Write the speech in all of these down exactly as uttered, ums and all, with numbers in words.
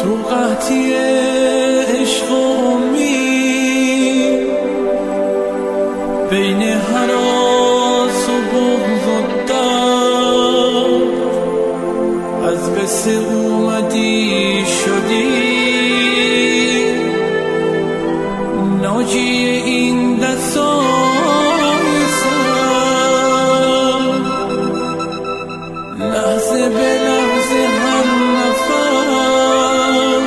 تو قحطی عشق و امید، بین هراس و بغض و درد، از بس اومدی شدی ناجی این دستای سر، لحظه به لحظه هر نفس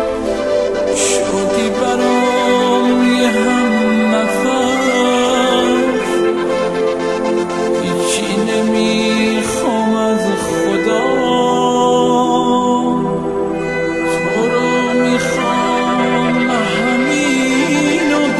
شدی برام یه هم نفس. هیچی نمیخوام از خدا، تو رو میخوام همین و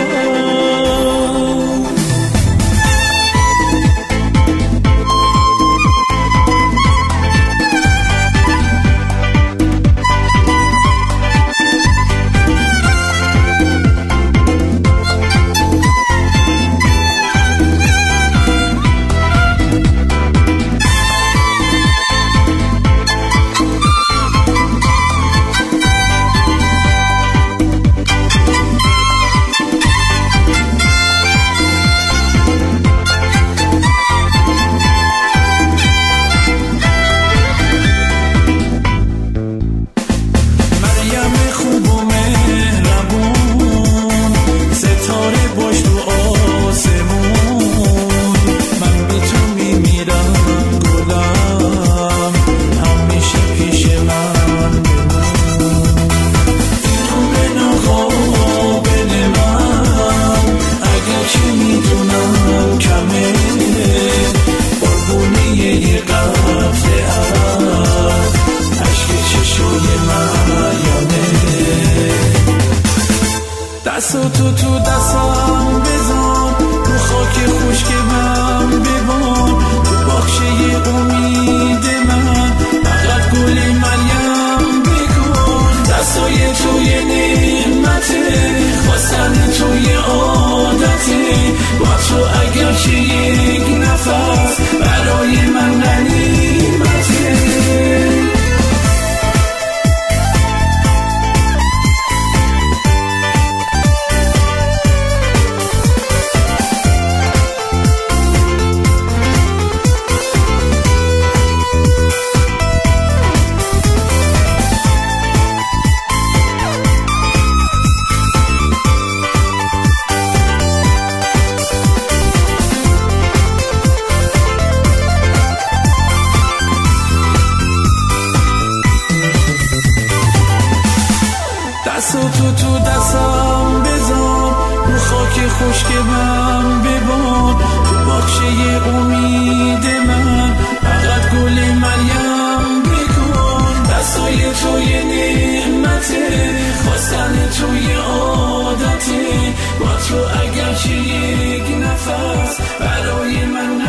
دستو تو تو دستم بزن، رو خاک خشکم ببان، تو باغچه امید من فقط گل مریم بکن. دستای توی نعمته، خواستن توی عادته، با تو اگر که یک نفس برای من غنیمته. دستو تو تو دستم بزن، رو خاک خشکم ببان، تو باغچه امید من فقط گل مریم بکن. دستای توی نعمته، خواستن توی عادته، با تو اگر که یک نفس برای من